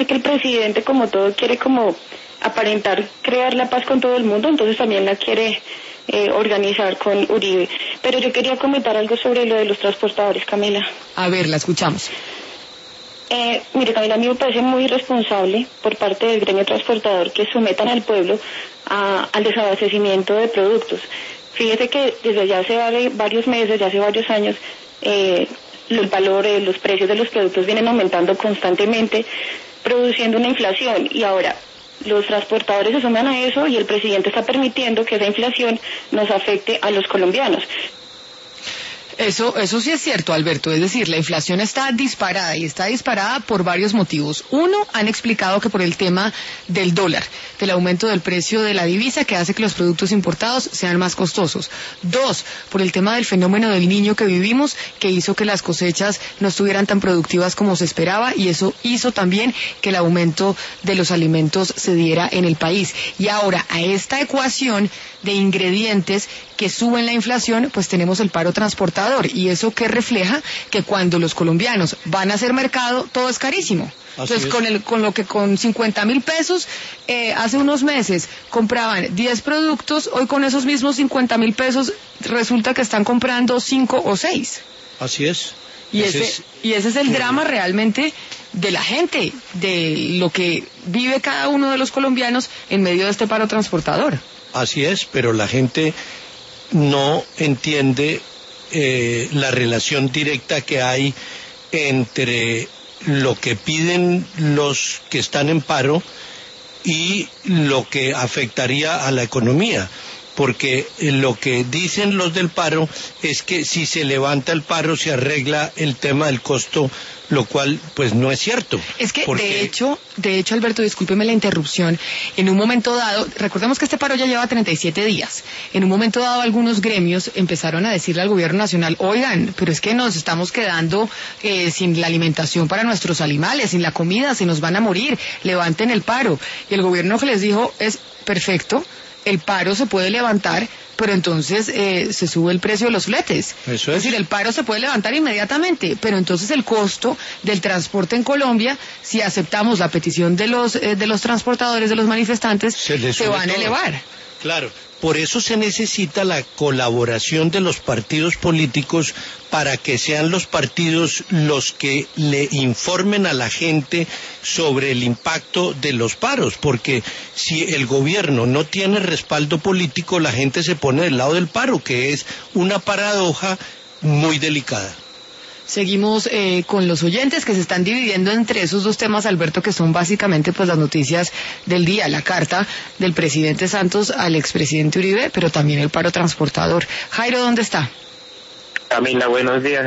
sé que el presidente, como todo, quiere como aparentar crear la paz con todo el mundo, entonces también la quiere organizar con Uribe. Pero yo quería comentar algo sobre lo de los transportadores, Camila. A ver, la escuchamos. Mire, Camila, a mí me parece muy irresponsable por parte del gremio transportador que sometan al pueblo al desabastecimiento de productos. Fíjese que desde ya hace varios meses, ya hace varios años, el valor, los precios de los productos vienen aumentando constantemente, produciendo una inflación, y ahora los transportadores se suman a eso y el presidente está permitiendo que esa inflación nos afecte a los colombianos. Eso sí es cierto, Alberto, es decir, la inflación está disparada y está disparada por varios motivos. Uno, han explicado que por el tema del dólar, del aumento del precio de la divisa que hace que los productos importados sean más costosos. Dos, por el tema del fenómeno del Niño que vivimos, que hizo que las cosechas no estuvieran tan productivas como se esperaba, y eso hizo también que el aumento de los alimentos se diera en el país. Y ahora, a esta ecuación de ingredientes que suben la inflación, pues tenemos el paro transportador, y eso que refleja que cuando los colombianos van a hacer mercado, todo es carísimo. Entonces, con 50.000 pesos, hace unos meses compraban 10 productos, hoy con esos mismos 50.000 pesos resulta que están comprando 5 o 6. Así es. Y ese es el drama realmente de la gente, de lo que vive cada uno de los colombianos en medio de este paro transportador. Así es, pero la gente no entiende la relación directa que hay entre lo que piden los que están en paro y lo que afectaría a la economía. Porque lo que dicen los del paro es que si se levanta el paro se arregla el tema del costo, lo cual pues no es cierto. Es que de hecho, Alberto, discúlpeme la interrupción, en un momento dado, recordemos que este paro ya lleva 37 días, en un momento dado algunos gremios empezaron a decirle al gobierno nacional, oigan, pero es que nos estamos quedando sin la alimentación para nuestros animales, sin la comida, se nos van a morir, levanten el paro. Y el gobierno que les dijo es perfecto, el paro se puede levantar, pero entonces se sube el precio de los fletes. Eso es. Es decir, el paro se puede levantar inmediatamente, pero entonces el costo del transporte en Colombia, si aceptamos la petición de los transportadores, de los manifestantes, se van a elevar. Claro, por eso se necesita la colaboración de los partidos políticos para que sean los partidos los que le informen a la gente sobre el impacto de los paros, porque si el gobierno no tiene respaldo político, la gente se pone del lado del paro, que es una paradoja muy delicada. Seguimos con los oyentes que se están dividiendo entre esos dos temas, Alberto, que son básicamente pues las noticias del día, la carta del presidente Santos al expresidente Uribe, pero también el paro transportador. Jairo, ¿dónde está? Camila, buenos días.